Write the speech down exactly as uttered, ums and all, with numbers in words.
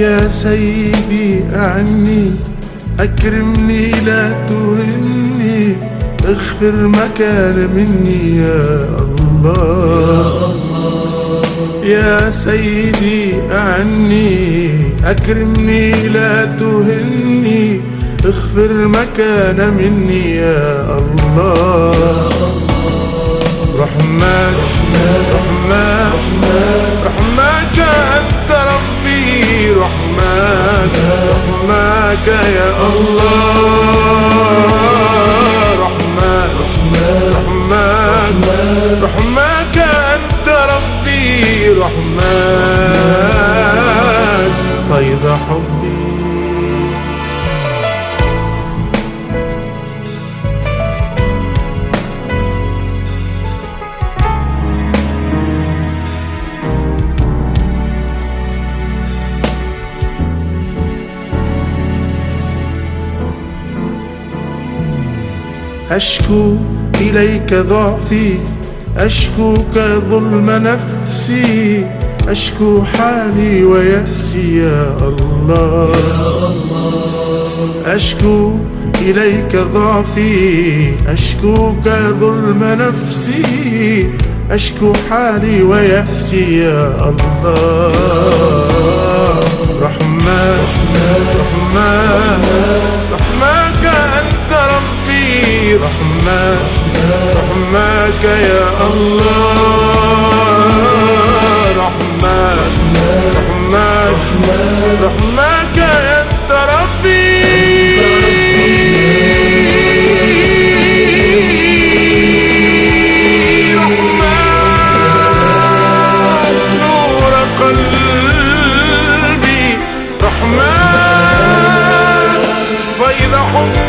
يا سيدي أعني، أكرمني لا تهني، اغفر ما كان مني يا الله. يا سيدي أعني، أكرمني لا تهني، اغفر ما كان مني يا الله. رحمن رحمن رحمك أنت ربي، رحمك رحمك يا الله. رحمن رحمن رحمك أنت ربي، رحمن فيض حبي. أشكو إليك ضعفي، أشكوك ظلم نفسي، أشكو حالي ويأسي يا الله. أشكو إليك ضعفي، أشكوك ظلم نفسي، أشكو حالي ويأسي يا الله. رحمن رحمن رحمك أنت ربي، رحمن رحمك يا الله. رحمن رحمن رحمك أنت ربي. رحمن نور قلبي، رحمن فيض حبي.